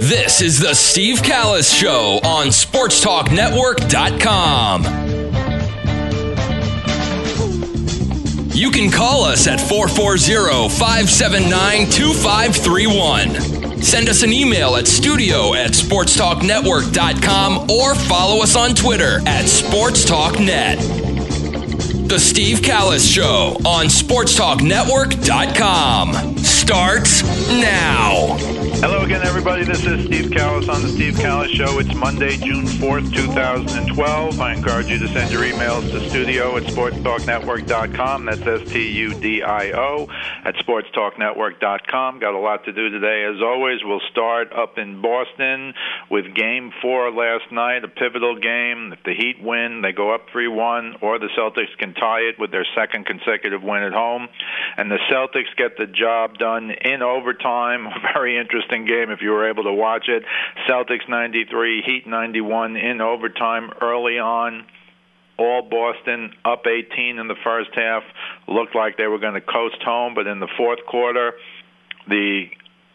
This is the Steve Callis Show on SportsTalkNetwork.com. You can call us at 440-579-2531. Send us an email at studio@SportsTalkNetwork.com or follow us on Twitter at SportsTalkNet. The Steve Callis Show on SportsTalkNetwork.com starts now. Hello again, everybody. This is Steve Callis on the Steve Callis Show. It's Monday, June 4th, 2012. I encourage you to send your emails to studio at sportstalknetwork.com. That's STUDIO at sportstalknetwork.com. Got a lot to do today. As always, we'll start up in Boston with Game 4 last night, a pivotal game. If the Heat win, they go up 3-1, or the Celtics can tie it with their second consecutive win at home. And the Celtics get the job done in overtime. Very interesting game if you were able to watch it. Celtics 93, Heat 91 in overtime early on. All Boston up 18 in the first half. Looked like they were going to coast home, but in the fourth quarter, the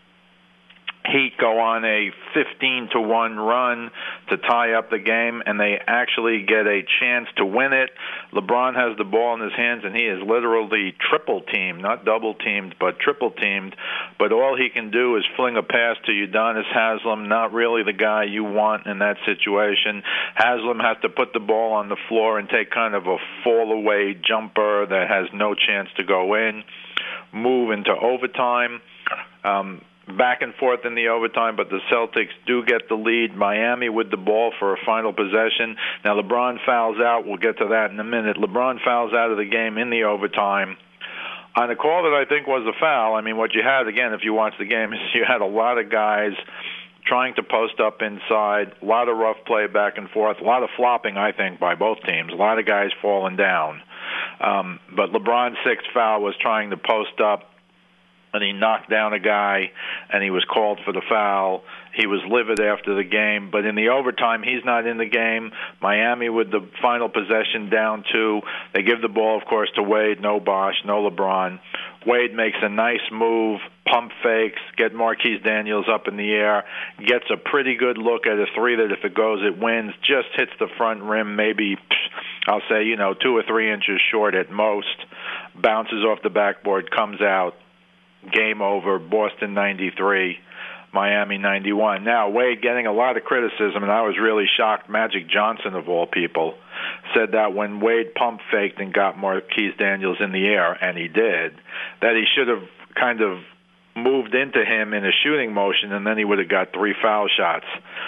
Heat go on a 15-1 run to tie up the game, and they actually get a chance to win it. LeBron has the ball in his hands, and he is literally triple-teamed, not double-teamed, but triple-teamed. But all he can do is fling a pass to Udonis Haslem, not really the guy you want in that situation. Haslem has to put the ball on the floor and take kind of a fall-away jumper that has no chance to go in. Move into overtime. Back and forth in the overtime, but the Celtics do get the lead. Miami with the ball for a final possession. Now, LeBron fouls out. We'll get to that in a minute. LeBron fouls out of the game in the overtime on a call that I think was a foul. I mean, what you had, again, if you watch the game, is you had a lot of guys trying to post up inside, a lot of rough play back and forth, a lot of flopping, I think, by both teams, a lot of guys falling down. But LeBron's sixth foul was trying to post up, and he knocked down a guy, and he was called for the foul. He was livid after the game, but in the overtime, he's not in the game. Miami with the final possession down 2. They give the ball, of course, to Wade. No Bosh, no LeBron. Wade makes a nice move, pump fakes, get Marquise Daniels up in the air, gets a pretty good look at a three that if it goes, it wins, just hits the front rim, maybe, I'll say, 2 or 3 inches short at most, bounces off the backboard, comes out. Game over, Boston 93, Miami 91. Now, Wade getting a lot of criticism, and I was really shocked. Magic Johnson, of all people, said that when Wade pump faked and got Marquise Daniels in the air, and he did, that he should have kind of moved into him in a shooting motion, and then he would have got 3 foul shots.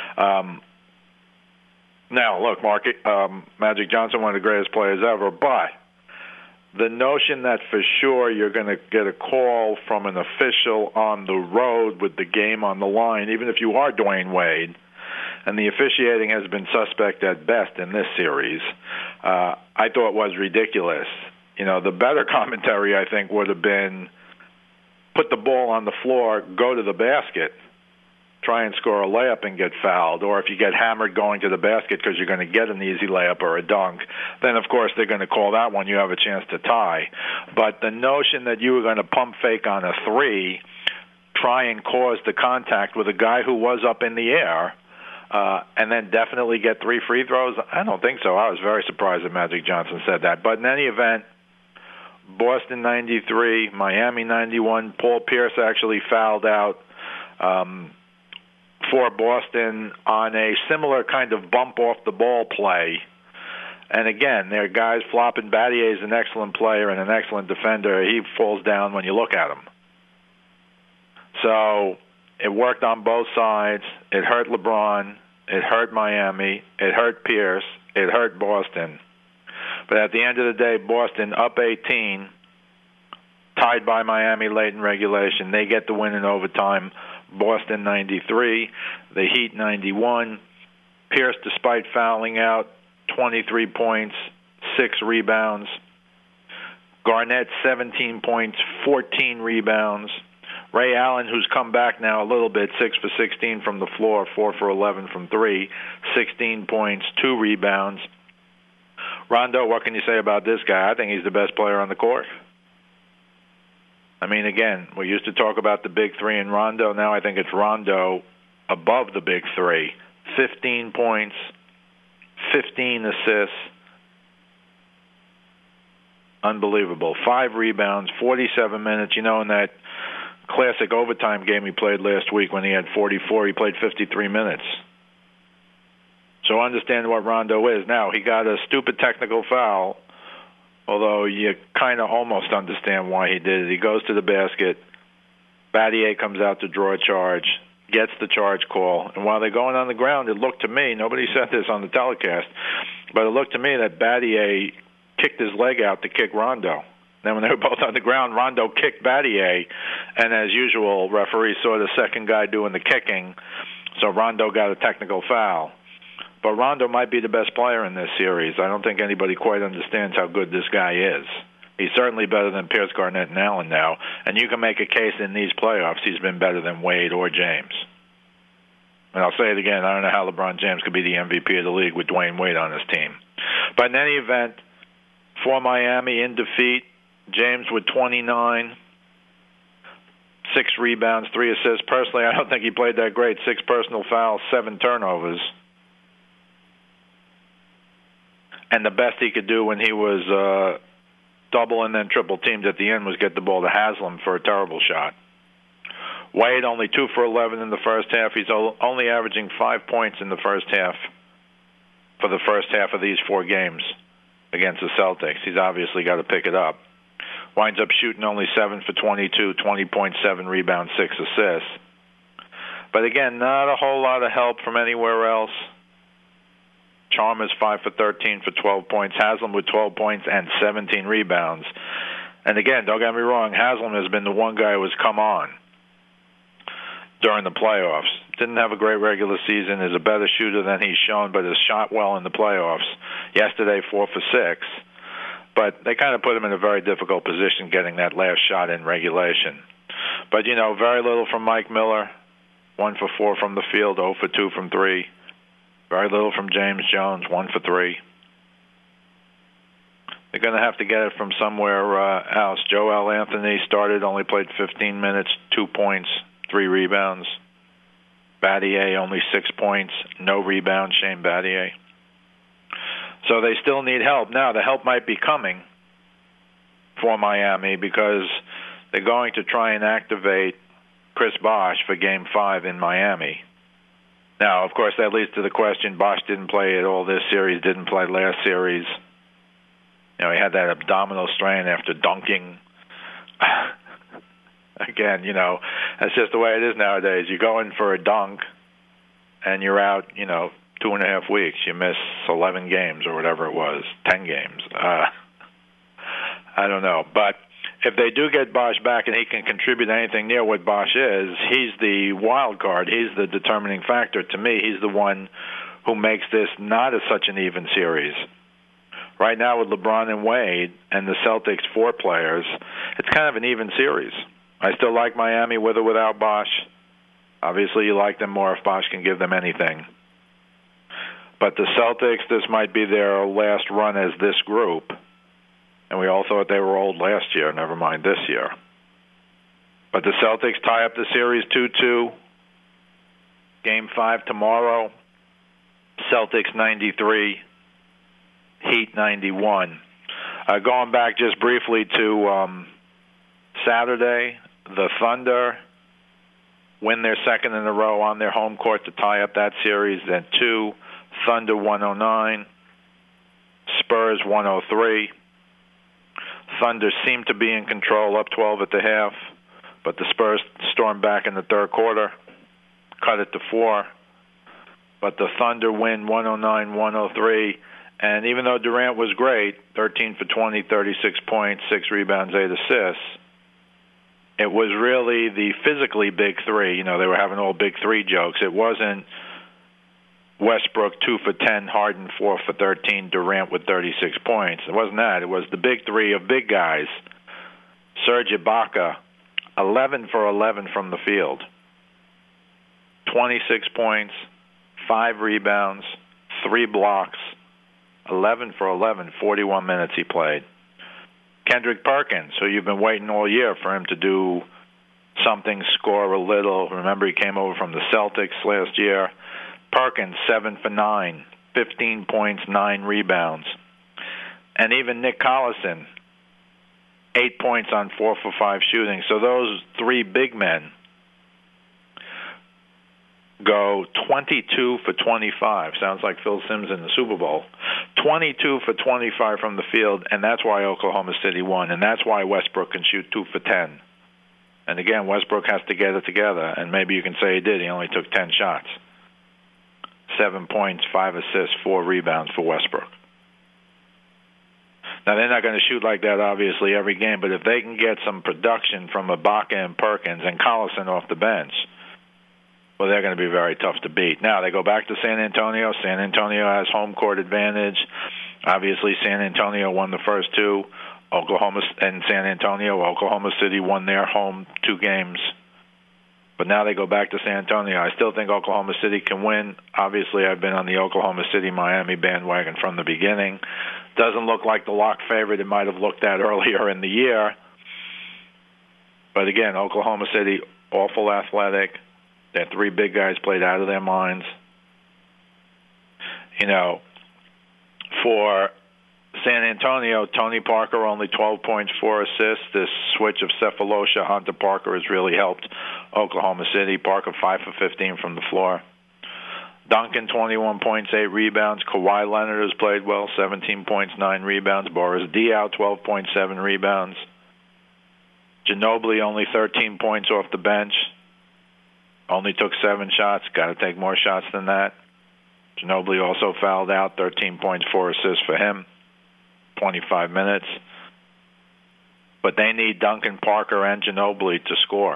Now, look, Magic Johnson, one of the greatest players ever, but the notion that for sure you're going to get a call from an official on the road with the game on the line, even if you are Dwayne Wade, and the officiating has been suspect at best in this series, I thought was ridiculous. The better commentary, I think, would have been put the ball on the floor, go to the basket, try and score a layup and get fouled, or if you get hammered going to the basket because you're going to get an easy layup or a dunk, then of course they're going to call that one. You have a chance to tie. But the notion that you were going to pump fake on a three, try and cause the contact with a guy who was up in the air, and then definitely get 3 free throws, I don't think so. I was very surprised that Magic Johnson said that. But in any event, Boston 93, Miami 91. Paul Pierce actually fouled out for Boston on a similar kind of bump off the ball play. And again, there are guys flopping. Battier is an excellent player and an excellent defender. He falls down when you look at him. So it worked on both sides. It hurt LeBron. It hurt Miami. It hurt Pierce. It hurt Boston. But at the end of the day, Boston up 18, tied by Miami late in regulation. They get the win in overtime. Boston 93, the Heat 91. Pierce, despite fouling out, 23 points, 6 rebounds. Garnett, 17 points, 14 rebounds. Ray Allen, who's come back now a little bit, 6 for 16 from the floor, 4 for 11 from 3, 16 points, 2 rebounds. Rondo, what can you say about this guy? I think he's the best player on the court. I mean, again, we used to talk about the big three in Rondo. Now I think it's Rondo, above the big three. 15 points, 15 assists. Unbelievable. 5 rebounds, 47 minutes. In that classic overtime game he played last week when he had 44, he played 53 minutes. So understand what Rondo is. Now, he got a stupid technical foul, although you kind of almost understand why he did it. He goes to the basket. Battier comes out to draw a charge, gets the charge call. And while they're going on the ground, it looked to me, nobody said this on the telecast, but it looked to me that Battier kicked his leg out to kick Rondo. Then when they were both on the ground, Rondo kicked Battier, and as usual, referee saw the second guy doing the kicking, so Rondo got a technical foul. But Rondo might be the best player in this series. I don't think anybody quite understands how good this guy is. He's certainly better than Pierce, Garnett, and Allen now, and you can make a case in these playoffs he's been better than Wade or James. And I'll say it again, I don't know how LeBron James could be the MVP of the league with Dwayne Wade on his team. But in any event, for Miami in defeat, James with 29, 6 rebounds, 3 assists. Personally, I don't think he played that great. 6 personal fouls, 7 turnovers. And the best he could do when he was double and then triple teamed at the end was get the ball to Haslam for a terrible shot. Wade only 2 for 11 in the first half. He's only averaging 5 points in the first half for the first half of these 4 games against the Celtics. He's obviously got to pick it up. Winds up shooting only 7 for 22, 20.7 rebounds, 6 assists. But again, not a whole lot of help from anywhere else. Chalmers 5 for 13 for 12 points. Haslam with 12 points and 17 rebounds. And again, don't get me wrong, Haslam has been the one guy who has come on during the playoffs. Didn't have a great regular season, is a better shooter than he's shown, but has shot well in the playoffs. Yesterday, 4 for 6. But they kind of put him in a very difficult position getting that last shot in regulation. But, very little from Mike Miller. 1 for 4 from the field, 0 for 2 from 3. Very little from James Jones, 1 for 3. They're going to have to get it from somewhere else. Joel Anthony started, only played 15 minutes, 2 points, 3 rebounds. Battier only 6 points, no rebounds, Shane Battier. So they still need help. Now, the help might be coming for Miami because they're going to try and activate Chris Bosh for Game 5 in Miami. Now, of course, that leads to the question, Bosh didn't play at all this series, didn't play last series. He had that abdominal strain after dunking. Again, that's just the way it is nowadays. You go in for a dunk, and you're out, 2.5 weeks. You miss 11 games or whatever it was, 10 games. I don't know. But if they do get Bosh back and he can contribute anything near what Bosh is, he's the wild card. He's the determining factor. To me, he's the one who makes this not such an even series. Right now with LeBron and Wade and the Celtics 4 players, it's kind of an even series. I still like Miami with or without Bosh. Obviously, you like them more if Bosh can give them anything. But the Celtics, this might be their last run as this group. And we all thought they were old last year, never mind this year. But the Celtics tie up the series 2-2. Game 5 tomorrow. Celtics 93, Heat 91. Going back just briefly to Saturday, the Thunder win their second in a row on their home court to tie up that series. Then 2, Thunder 109, Spurs 103. Thunder seemed to be in control, up 12 at the half, but the Spurs stormed back in the third quarter, cut it to 4. But the Thunder win 109-103, and even though Durant was great, 13 for 20, 36 points, 6 rebounds, 8 assists, it was really the physically big three. They were having all big three jokes. It wasn't Westbrook 2 for 10, Harden 4 for 13, Durant with 36 points. It wasn't that. It was the big three of big guys. Serge Ibaka, 11 for 11 from the field. 26 points, 5 rebounds, 3 blocks, 11 for 11, 41 minutes he played. Kendrick Perkins, who you've been waiting all year for him to do something, score a little. Remember, he came over from the Celtics last year. Perkins, 7 for 9, 15 points, 9 rebounds. And even Nick Collison, 8 points on 4 for 5 shooting. So those three big men go 22 for 25. Sounds like Phil Simms in the Super Bowl. 22 for 25 from the field, and that's why Oklahoma City won, and that's why Westbrook can shoot 2 for 10. And again, Westbrook has to get it together, and maybe you can say he did. He only took 10 shots. 7 points, 5 assists, 4 rebounds for Westbrook. Now, they're not going to shoot like that, obviously, every game, but if they can get some production from Ibaka and Perkins and Collison off the bench, well, they're going to be very tough to beat. Now, they go back to San Antonio. San Antonio has home court advantage. Obviously, San Antonio won the first two. Oklahoma and San Antonio, Oklahoma City won their home 2 games. But now they go back to San Antonio. I still think Oklahoma City can win. Obviously, I've been on the Oklahoma City-Miami bandwagon from the beginning. Doesn't look like the lock favorite it might have looked at earlier in the year. But again, Oklahoma City, awful athletic. Their 3 big guys played out of their minds. You know, for San Antonio, Tony Parker only 12 points, 4 assists. This switch of Cephalosha onto Parker has really helped Oklahoma City. Parker 5 for 15 from the floor. Duncan 21 points, 8 rebounds. Kawhi Leonard has played well, 17 points, 9 rebounds. Boris Diaw 12.7 rebounds. Ginobili only 13 points off the bench. Only took 7 shots. Got to take more shots than that. Ginobili also fouled out, 13 points, 4 assists for him. 25 minutes. But they need Duncan, Parker, and Ginobili to score.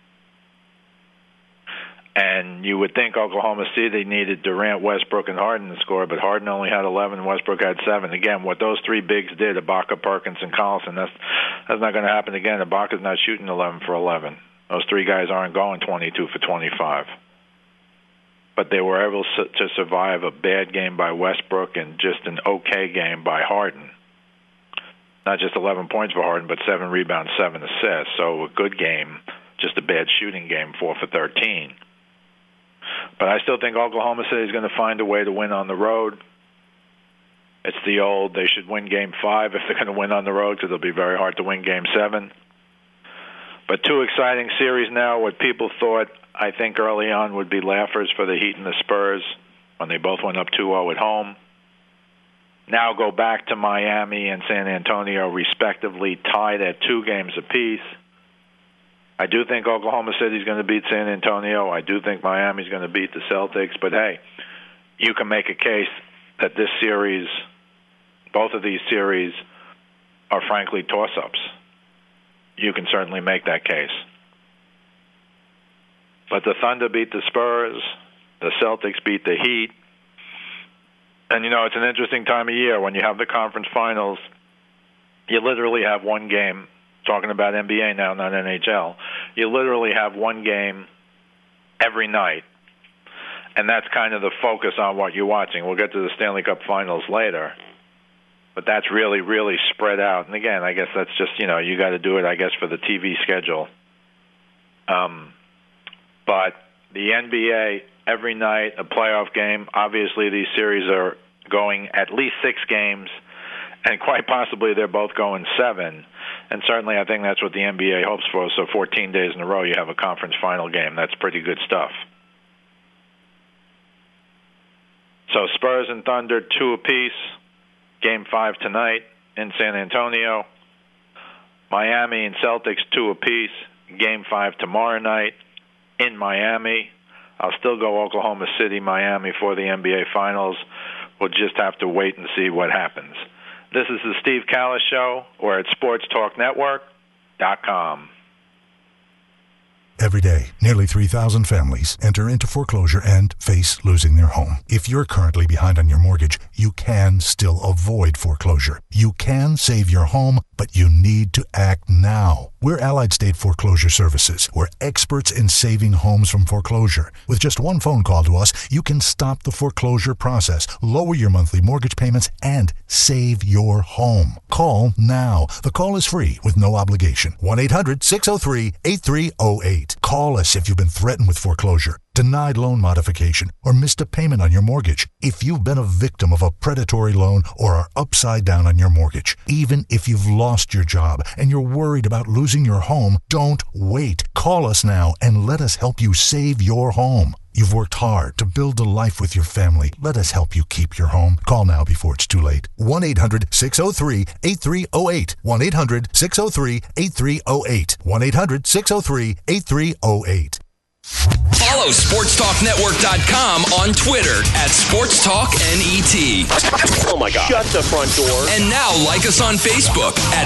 And you would think Oklahoma City needed Durant, Westbrook, and Harden to score, but Harden only had 11, Westbrook had 7. Again, what those 3 bigs did, Ibaka, Perkins, and Collison, that's not going to happen again. Ibaka's not shooting 11 for 11. Those 3 guys aren't going 22 for 25. But they were able to survive a bad game by Westbrook and just an okay game by Harden. Not just 11 points for Harden, but 7 rebounds, 7 assists. So a good game, just a bad shooting game, 4 for 13. But I still think Oklahoma City is going to find a way to win on the road. It's the old, they should win Game 5 if they're going to win on the road, because it'll be very hard to win Game 7. But 2 exciting series now. What people thought, I think, early on would be laughers for the Heat and the Spurs when they both went up 2-0 at home. Now go back to Miami and San Antonio, respectively, tied at 2 games apiece. I do think Oklahoma City is going to beat San Antonio. I do think Miami is going to beat the Celtics. But, hey, you can make a case that this series, both of these series, are frankly toss-ups. You can certainly make that case. But the Thunder beat the Spurs. The Celtics beat the Heat. And, you know, it's an interesting time of year when you have the conference finals. You literally have one game. Talking about NBA now, not NHL. You literally have one game every night. And that's kind of the focus on what you're watching. We'll get to the Stanley Cup Finals later. But that's really, really spread out. And again, I guess that's just, you know, you got to do it, I guess, for the TV schedule. But the NBA, every night, a playoff game. Obviously, these series are going at least 6 games. And quite possibly they're both going 7. And certainly I think that's what the NBA hopes for. So 14 days in a row you have a conference final game. That's pretty good stuff. So Spurs and Thunder, 2 apiece. Game 5 tonight in San Antonio. Miami and Celtics, 2 apiece. Game 5 tomorrow night in Miami. I'll still go Oklahoma City, Miami for the NBA Finals. We'll just have to wait and see what happens. This is the Steve Callis Show. We're at SportsTalkNetwork.com. Every day, nearly 3,000 families enter into foreclosure and face losing their home. If you're currently behind on your mortgage, you can still avoid foreclosure. You can save your home, but you need to act now. We're Allied State Foreclosure Services. We're experts in saving homes from foreclosure. With just one phone call to us, you can stop the foreclosure process, lower your monthly mortgage payments, and save your home. Call now. The call is free with no obligation. 1-800-603-8308. Call us if you've been threatened with foreclosure, denied loan modification, or missed a payment on your mortgage. If you've been a victim of a predatory loan or are upside down on your mortgage, even if you've lost your job and you're worried about losing your home, don't wait. Call us now and let us help you save your home. You've worked hard to build a life with your family. Let us help you keep your home. Call now before it's too late. 1-800-603-8308. 1-800-603-8308. 1-800-603-8308. Follow SportsTalkNetwork.com on Twitter at SportsTalkNET. Oh my God. Shut the front door. And now like us on Facebook at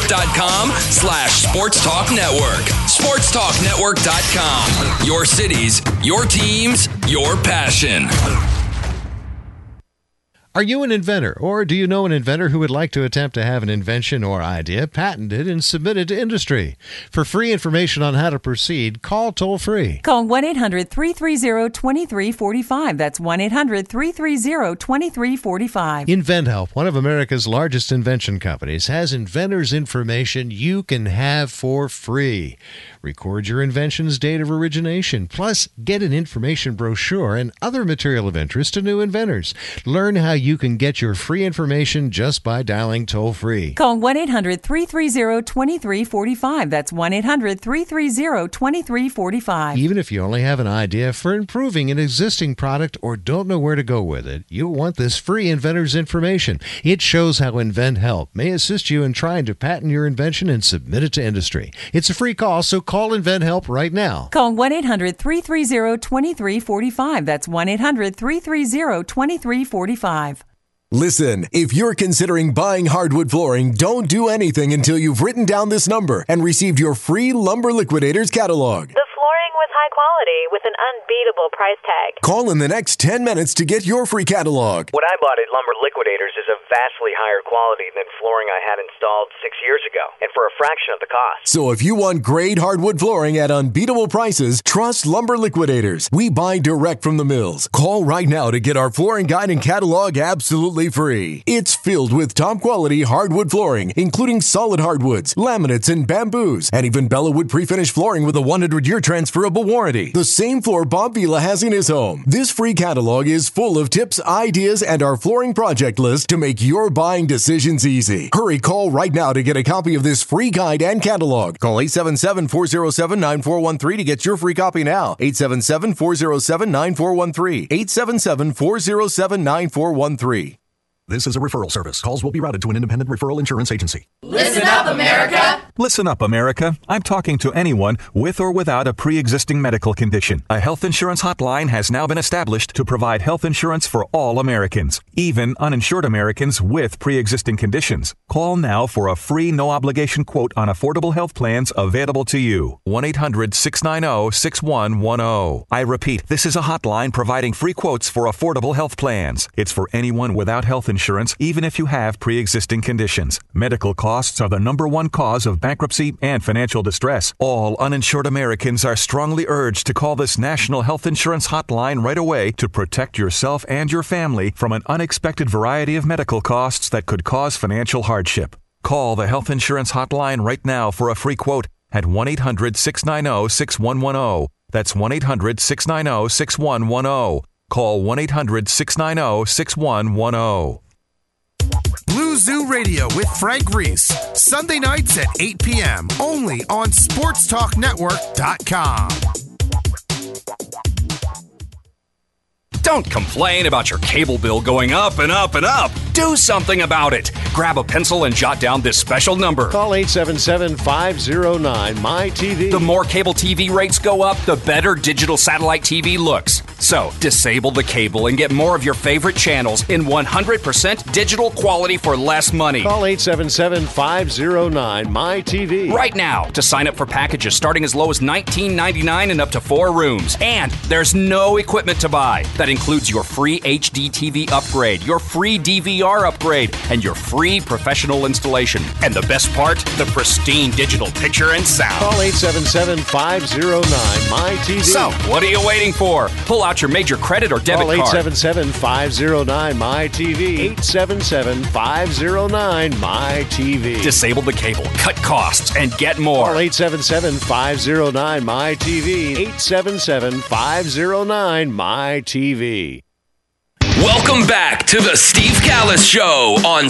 Facebook.com/SportsTalkNetwork. SportsTalkNetwork.com. Your cities, your teams, your passion. Are you an inventor, or do you know an inventor who would like to attempt to have an invention or idea patented and submitted to industry? For free information on how to proceed, call toll-free. Call 1-800-330-2345. That's 1-800-330-2345. InventHelp, one of America's largest invention companies, has inventors' information you can have for free. Record your invention's date of origination, plus get an information brochure and other material of interest to new inventors. Learn how you can get your free information just by dialing toll-free. Call 1-800-330-2345. That's 1-800-330-2345. Even if you only have an idea for improving an existing product or don't know where to go with it, you'll want this free inventor's information. It shows how InventHelp may assist you in trying to patent your invention and submit it to industry. It's a free call, so call InventHelp right now. Call 1-800-330-2345. That's 1-800-330-2345. Listen, if you're considering buying hardwood flooring, don't do anything until you've written down this number and received your free Lumber Liquidators catalog. The flooring was high quality with an unbeatable price tag. Call in the next 10 minutes to get your free catalog. What I bought at Lumber Liquidators is of vastly higher quality than flooring I had installed 6 years ago, and for a fraction of the cost. So if you want great hardwood flooring at unbeatable prices, trust Lumber Liquidators. We buy direct from the mills. Call right now to get our flooring guide and catalog absolutely free. It's filled with top quality hardwood flooring, including solid hardwoods, laminates, and bamboos, and even Bellawood pre-finished flooring with a 100-year transferable warranty. The same floor Bob Vila has in his home. This free catalog is full of tips, ideas, and our flooring project list to make your buying decisions easy. Hurry, call right now to get a copy of this free guide and catalog. Call 877-407-9413 to get your free copy now. 877-407-9413. 877-407-9413. This is a referral service. Calls will be routed to an independent referral insurance agency. Listen up, America! Listen up, America. I'm talking to anyone with or without a pre-existing medical condition. A health insurance hotline has now been established to provide health insurance for all Americans, even uninsured Americans with pre-existing conditions. Call now for a free, no-obligation quote on affordable health plans available to you. 1-800-690-6110. I repeat, this is a hotline providing free quotes for affordable health plans. It's for anyone without health insurance, even if you have pre-existing conditions. Medical costs are the number one cause of bankruptcy and financial distress. All uninsured Americans are strongly urged to call this national health insurance hotline right away to protect yourself and your family from an unexpected variety of medical costs that could cause financial hardship. Call the health insurance hotline right now for a free quote at 1-800-690-6110. That's 1-800-690-6110. Call 1-800-690-6110. Blue Zoo Radio with Frank Reese. Sunday nights at 8 p.m. Only on SportsTalkNetwork.com. Don't complain about your cable bill going up and up and up. Do something about it. Grab a pencil and jot down this special number. Call 877-509-MyTV. The more cable TV rates go up, the better digital satellite TV looks. So, disable the cable and get more of your favorite channels in 100% digital quality for less money. Call 877-509-MyTV right now to sign up for packages starting as low as $19.99 and up to 4 rooms. And there's no equipment to buy. That includes your free HD TV upgrade, your free DVR upgrade, and your free professional installation. And the best part, the pristine digital picture and sound. Call 877-509-MyTV. So, what are you waiting for? Pull out your major credit or debit card. Call 877-509-MyTV. 877-509-MyTV. Disable the cable, cut costs, and get more. Call 877-509-MyTV. 877-509-MyTV. Welcome back to the Steve Callis Show on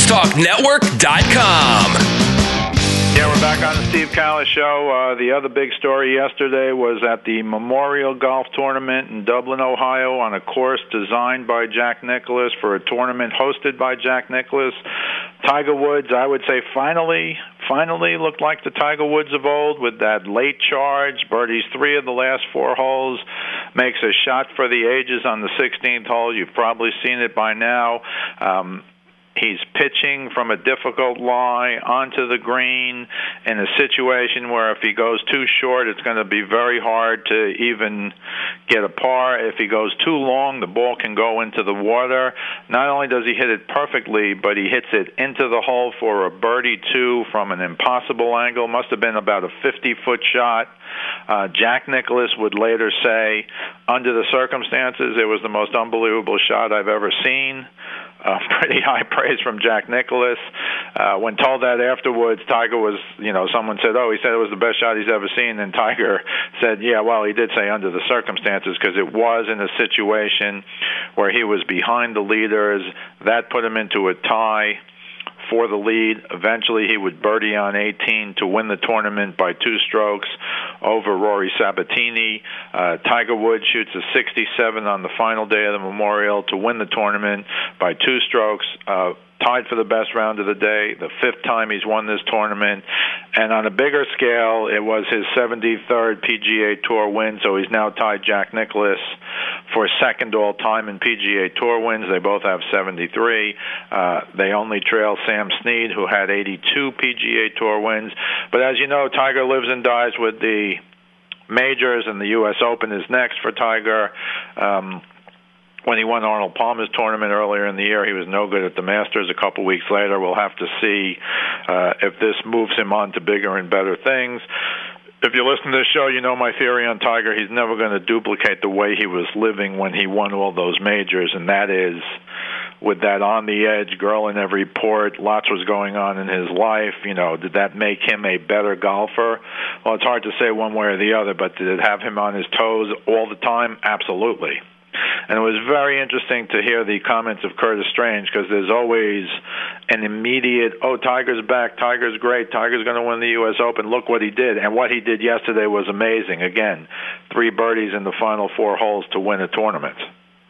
SportsTalkNetwork.com. Yeah, we're back on the Steve Callis Show. The other big story yesterday was at the Memorial Golf Tournament in Dublin, Ohio, on a course designed by Jack Nicklaus for a tournament hosted by Jack Nicklaus. Tiger Woods, I would say, finally looked like the Tiger Woods of old with that late charge, birdies 3 of the last 4 holes, makes a shot for the ages on the 16th hole. You've probably seen it by now. He's pitching from a difficult lie onto the green in a situation where if he goes too short, it's going to be very hard to even get a par. If he goes too long, the ball can go into the water. Not only does he hit it perfectly, but he hits it into the hole for a birdie 2 from an impossible angle. Must have been about a 50-foot shot. Jack Nicklaus would later say, under the circumstances, it was the most unbelievable shot I've ever seen. Pretty high praise from Jack Nicklaus. When told that afterwards, Tiger was, someone said, he said it was the best shot he's ever seen. And Tiger said, yeah, well, he did say under the circumstances because it was in a situation where he was behind the leaders. That put him into a tie for the lead. Eventually, he would birdie on 18 to win the tournament by 2 strokes over Rory Sabatini. Tiger Woods shoots a 67 on the final day of the Memorial to win the tournament by 2 strokes. Tied for the best round of the day, the 5th time he's won this tournament. And on a bigger scale, it was his 73rd PGA Tour win, so he's now tied Jack Nicklaus for 2nd all-time in PGA Tour wins. They both have 73. They only trail Sam Snead, who had 82 PGA Tour wins. But as you know, Tiger lives and dies with the majors, and the U.S. Open is next for Tiger. When he won Arnold Palmer's tournament earlier in the year, he was no good at the Masters. A couple weeks later, we'll have to see if this moves him on to bigger and better things. If you listen to this show, you know my theory on Tiger. He's never going to duplicate the way he was living when he won all those majors, and that is with that on-the-edge girl in every port. Lots was going on in his life. Did that make him a better golfer? Well, it's hard to say one way or the other, but did it have him on his toes all the time? Absolutely. And it was very interesting to hear the comments of Curtis Strange, because there's always an immediate, Tiger's back, Tiger's great, Tiger's going to win the U.S. Open, look what he did. And what he did yesterday was amazing. Again, 3 birdies in the final 4 holes to win a tournament.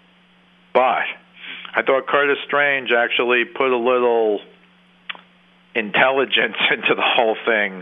But I thought Curtis Strange actually put a little intelligence into the whole thing,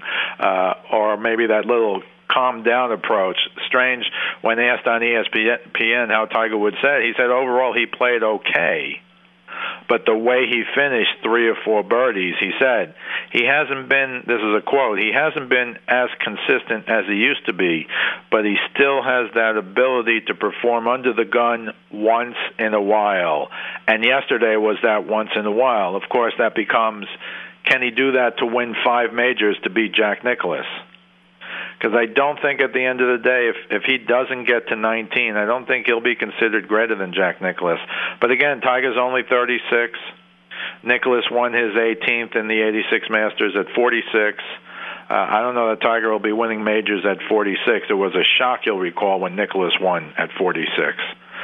or maybe that little calm down approach. Strange, when asked on ESPN how Tiger Woods said, he said overall he played okay, but the way he finished 3 or 4 birdies, he said, he hasn't been, this is a quote, he hasn't been as consistent as he used to be, but he still has that ability to perform under the gun once in a while. And yesterday was that once in a while. Of course, that becomes, can he do that to win 5 majors to beat Jack Nicklaus? Because I don't think at the end of the day, if he doesn't get to 19, I don't think he'll be considered greater than Jack Nicklaus. But again, Tiger's only 36. Nicklaus won his 18th in the 86 Masters at 46. I don't know that Tiger will be winning majors at 46. It was a shock, you'll recall, when Nicklaus won at 46.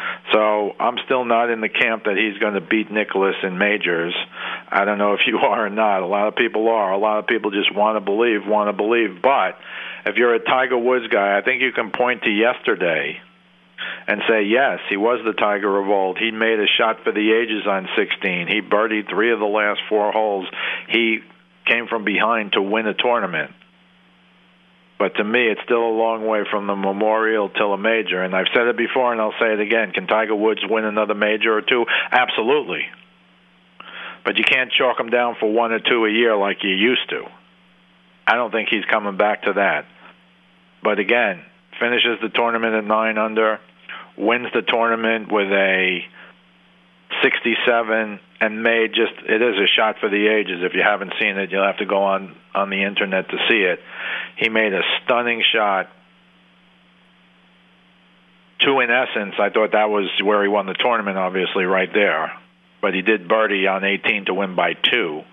So I'm still not in the camp that he's going to beat Nicklaus in majors. I don't know if you are or not. A lot of people are. A lot of people just want to believe. But if you're a Tiger Woods guy, I think you can point to yesterday and say, yes, he was the Tiger of old. He made a shot for the ages on 16. He birdied 3 of the last 4 holes. He came from behind to win a tournament. But to me, it's still a long way from the Memorial till a major. And I've said it before, and I'll say it again. Can Tiger Woods win another major or two? Absolutely. But you can't chalk him down for one or two a year like you used to. I don't think he's coming back to that. But again, finishes the tournament at 9 under, wins the tournament with a 67, and it is a shot for the ages. If you haven't seen it, you'll have to go on the internet to see it. He made a stunning shot. In essence, I thought that was where he won the tournament, obviously, right there. But he did birdie on 18 to win by 2.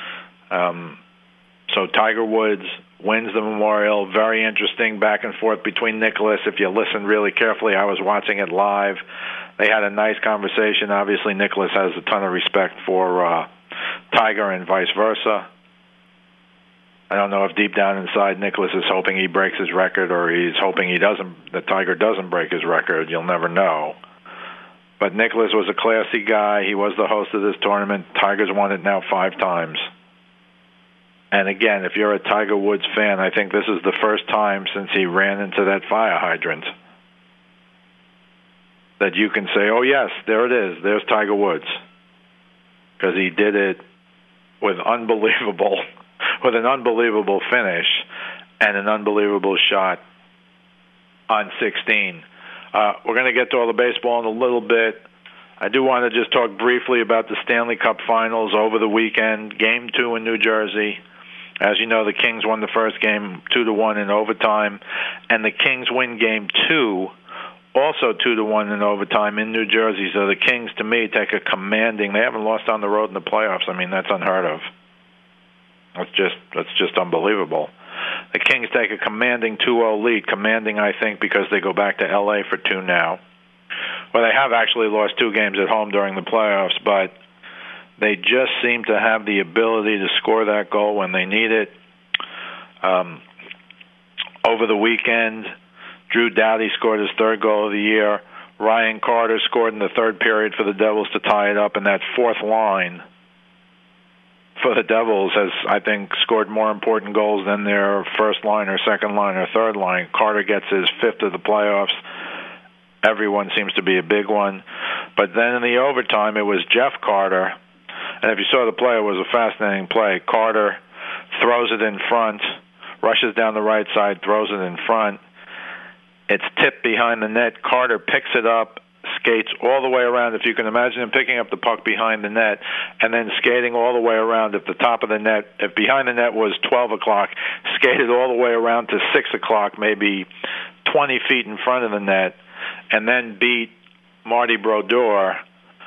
So Tiger Woods wins the Memorial. Very interesting back and forth between Nicklaus. If you listen really carefully, I was watching it live. They had a nice conversation. Obviously, Nicklaus has a ton of respect for Tiger and vice versa. I don't know if deep down inside Nicklaus is hoping he breaks his record or he's hoping that Tiger doesn't break his record. You'll never know. But Nicklaus was a classy guy. He was the host of this tournament. Tiger's won it now 5 times. And again, if you're a Tiger Woods fan, I think this is the first time since he ran into that fire hydrant that you can say, oh, yes, there it is. There's Tiger Woods. Because he did it with an unbelievable finish and an unbelievable shot on 16. We're going to get to all the baseball in a little bit. I do want to just talk briefly about the Stanley Cup Finals over the weekend. Game 2 in New Jersey. As you know, the Kings won the first game 2-1 in overtime, and the Kings win Game 2 also 2-1 in overtime in New Jersey. So the Kings, to me, take a commanding. They haven't lost on the road in the playoffs. I mean, that's unheard of. That's just unbelievable. The Kings take a commanding 2-0 lead. Commanding, I think, because they go back to L.A. for 2 now. Well, they have actually lost 2 games at home during the playoffs, but they just seem to have the ability to score that goal when they need it. Over the weekend, Drew Doughty scored his 3rd goal of the year. Ryan Carter scored in the 3rd period for the Devils to tie it up, and that 4th line for the Devils has, I think, scored more important goals than their 1st line or 2nd line or 3rd line. Carter gets his 5th of the playoffs. Everyone seems to be a big one. But then in the overtime, it was Jeff Carter. And if you saw the play, it was a fascinating play. Carter throws it in front, rushes down the right side, throws it in front. It's tipped behind the net. Carter picks it up, skates all the way around. If you can imagine him picking up the puck behind the net and then skating all the way around at the top of the net. If behind the net was 12 o'clock, skated all the way around to 6 o'clock, maybe 20 feet in front of the net, and then beat Marty Brodeur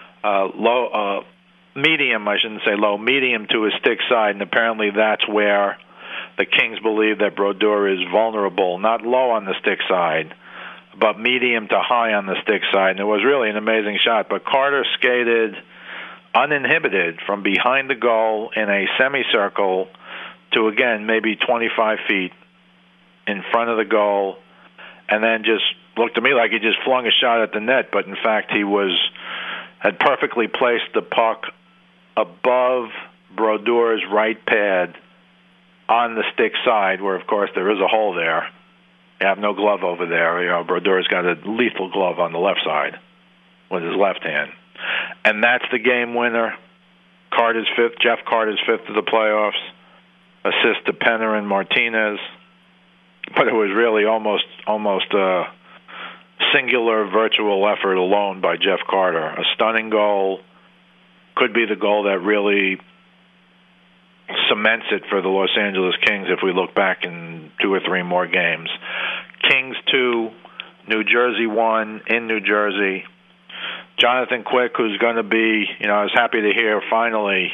medium to his stick side, and apparently that's where the Kings believe that Brodeur is vulnerable, not low on the stick side, but medium to high on the stick side, and it was really an amazing shot. But Carter skated uninhibited from behind the goal in a semicircle to, again, maybe 25 feet in front of the goal, and then just looked to me like he just flung a shot at the net, but in fact he had perfectly placed the puck above Brodeur's right pad on the stick side, where, of course, there is a hole there. You have no glove over there. You know, Brodeur's got a lethal glove on the left side with his left hand. And that's the game winner. Jeff Carter's 5th of the playoffs. Assist to Penner and Martinez. But it was really almost a singular virtual effort alone by Jeff Carter. A stunning goal. Could be the goal that really cements it for the Los Angeles Kings if we look back in 2 or 3 more games. Kings 2, New Jersey 1 in New Jersey. Jonathan Quick, who's going to be, I was happy to hear finally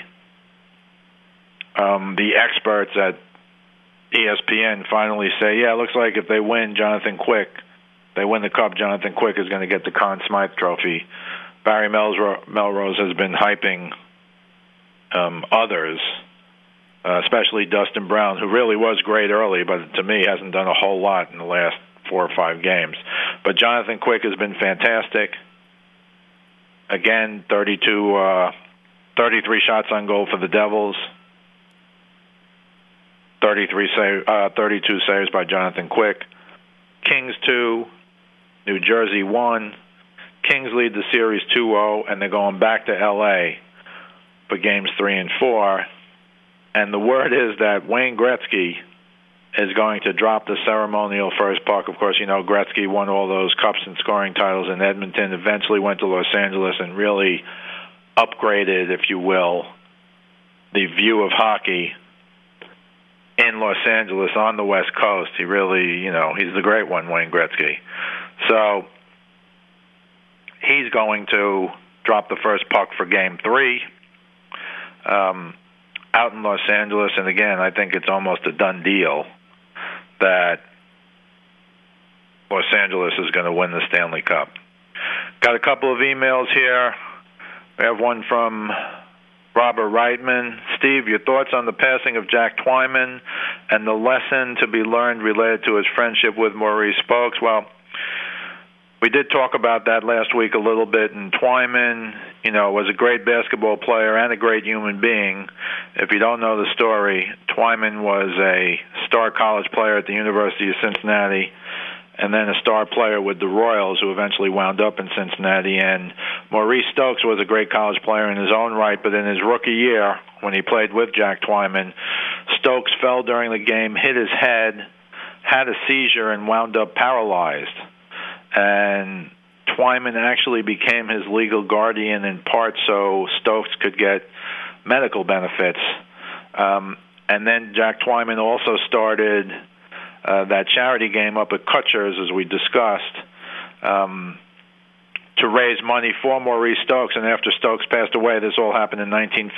the experts at ESPN finally say, yeah, it looks like if they win they win the Cup, Jonathan Quick is going to get the Conn Smythe Trophy. Barry Melrose has been hyping others, especially Dustin Brown, who really was great early, but to me hasn't done a whole lot in the last 4 or 5 games. But Jonathan Quick has been fantastic. Again, 33 shots on goal for the Devils. 32 saves by Jonathan Quick. Kings 2, New Jersey 1. Kings lead the series 2-0, and they're going back to L.A. for games 3 and 4. And the word is that Wayne Gretzky is going to drop the ceremonial first puck. Of course, you know, Gretzky won all those cups and scoring titles in Edmonton, eventually went to Los Angeles and really upgraded, if you will, the view of hockey in Los Angeles on the West Coast. He really, you know, he's the great one, Wayne Gretzky. So he's going to drop the first puck for Game 3 out in Los Angeles. And again, I think it's almost a done deal that Los Angeles is going to win the Stanley Cup. Got a couple of emails here. We have one from Robert Reitman. Steve, your thoughts on the passing of Jack Twyman and the lesson to be learned related to his friendship with Maurice Stokes? Well, we did talk about that last week a little bit, and Twyman, you know, was a great basketball player and a great human being. If you don't know the story, Twyman was a star college player at the University of Cincinnati, and then a star player with the Royals, who eventually wound up in Cincinnati. And Maurice Stokes was a great college player in his own right, but in his rookie year, when he played with Jack Twyman, Stokes fell during the game, hit his head, had a seizure, and wound up paralyzed. And Twyman actually became his legal guardian in part so Stokes could get medical benefits. And then Jack Twyman also started that charity game up at Kutcher's, as we discussed, to raise money for Maurice Stokes. And after Stokes passed away, this all happened in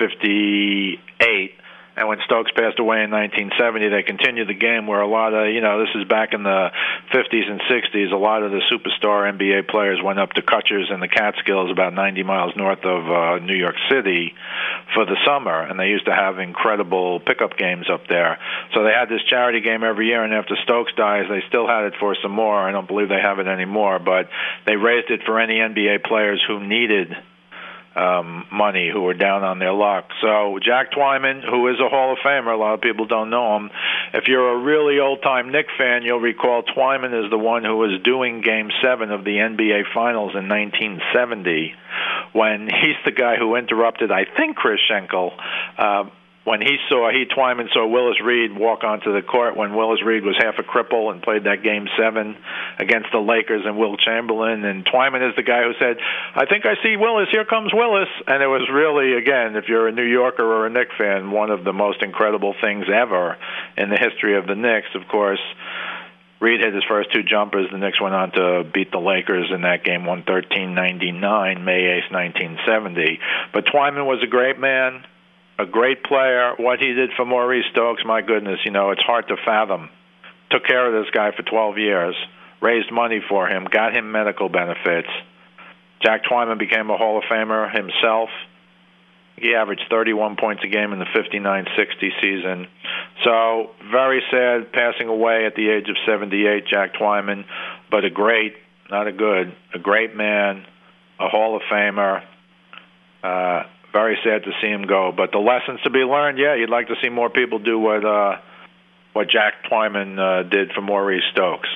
1958. And when Stokes passed away in 1970, they continued the game where a lot of, you know, this is back in the 50s and 60s, a lot of the superstar NBA players went up to Kutcher's in the Catskills, about 90 miles north of New York City, for the summer. And they used to have incredible pickup games up there. So they had this charity game every year, and after Stokes dies, they still had it for some more. I don't believe they have it anymore, but they raised it for any NBA players who needed money, who were down on their luck. So Jack Twyman, who is a Hall of Famer, a lot of people don't know him. If you're a really old-time Knick fan, you'll recall Twyman is the one who was doing Game 7 of the NBA Finals in 1970, when he's the guy who interrupted, I think, Chris Schenkel, when Twyman saw Willis Reed walk onto the court when Willis Reed was half a cripple and played that Game 7 against the Lakers and Will Chamberlain. And Twyman is the guy who said, I think I see Willis, here comes Willis. And it was really, again, if you're a New Yorker or a Knicks fan, one of the most incredible things ever in the history of the Knicks. Of course, Reed hit his first 2 jumpers. The Knicks went on to beat the Lakers in that game, 113-99, May 8th, 1970. But Twyman was a great man, a great player. What he did for Maurice Stokes, my goodness, you know, it's hard to fathom. Took care of this guy for 12 years, raised money for him, got him medical benefits. Jack Twyman became a Hall of Famer himself. He averaged 31 points a game in the 59-60 season. So, very sad, passing away at the age of 78, Jack Twyman, but a great, not a good, a great man, a Hall of Famer. Very sad to see him go. But the lessons to be learned, yeah, you'd like to see more people do what Jack Twyman did for Maurice Stokes.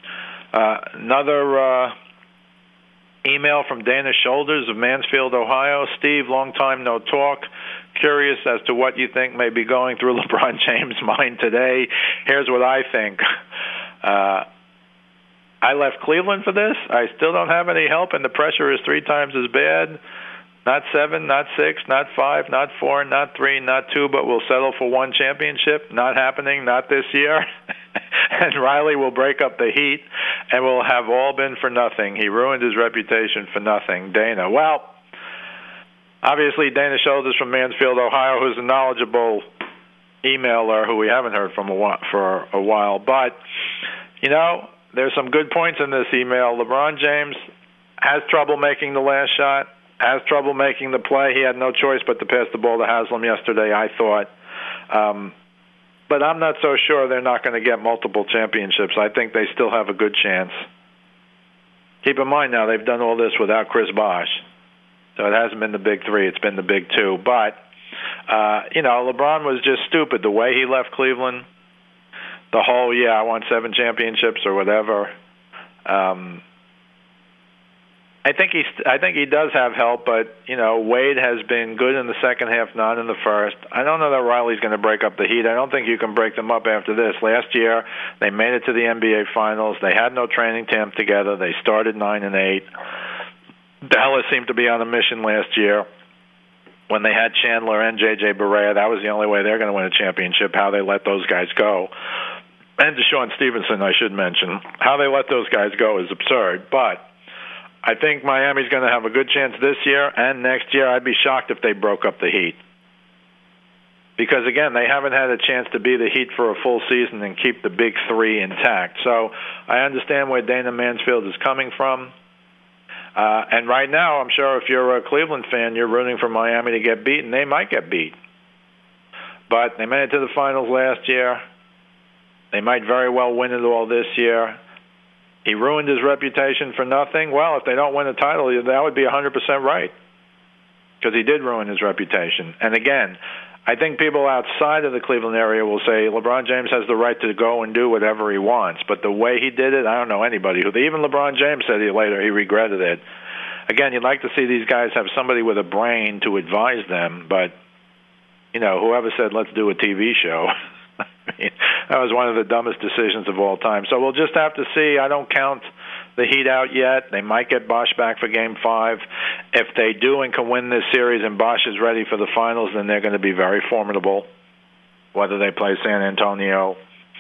Another email from Dana Shoulders of Mansfield, Ohio. Steve, long time no talk. Curious as to what you think may be going through LeBron James' mind today. Here's what I think. I left Cleveland for this. I still don't have any help, and the pressure is 3 times as bad. Not 7, not 6, not 5, not 4, not 3, not 2, but we'll settle for 1 championship. Not happening, not this year. And Riley will break up the Heat, and will have all been for nothing. He ruined his reputation for nothing. Dana. Well, obviously Dana Shoulders from Mansfield, Ohio, who's a knowledgeable emailer who we haven't heard from for a while. But, you know, there's some good points in this email. LeBron James has trouble making the last shot. Has trouble making the play. He had no choice but to pass the ball to Haslam yesterday, I thought. But I'm not so sure they're not going to get multiple championships. I think they still have a good chance. Keep in mind now, they've done all this without Chris Bosh. So it hasn't been the big 3, it's been the big 2. But, you know, LeBron was just stupid. The way he left Cleveland, the whole, I won 7 championships or whatever. I think he does have help, but Wade has been good in the second half, not in the first. I don't know that Riley's going to break up the Heat. I don't think you can break them up after this. Last year, they made it to the NBA Finals. They had no training camp together. They started 9-8. Dallas seemed to be on a mission last year. When they had Chandler and J.J. Barea, that was the only way they're going to win a championship. How they let those guys go, and Deshaun Stevenson, I should mention, how they let those guys go is absurd, but I think Miami's going to have a good chance this year and next year. I'd be shocked if they broke up the Heat. Because, again, they haven't had a chance to be the Heat for a full season and keep the big three intact. So I understand where Dana Mansfield is coming from. And right now, I'm sure if you're a Cleveland fan, you're rooting for Miami to get beaten. They might get beat. But they made it to the finals last year. They might very well win it all this year. He ruined his reputation for nothing. Well, if they don't win a title, that would be 100% right, because he did ruin his reputation. And again, I think people outside of the Cleveland area will say LeBron James has the right to go and do whatever he wants. But the way he did it, I don't know anybody who, even LeBron James said later he regretted it. Again, you'd like to see these guys have somebody with a brain to advise them, but whoever said let's do a TV show. I mean, that was one of the dumbest decisions of all time. So we'll just have to see. I don't count the Heat out yet. They might get Bosh back for Game 5. If they do and can win this series and Bosh is ready for the finals, then they're going to be very formidable, whether they play San Antonio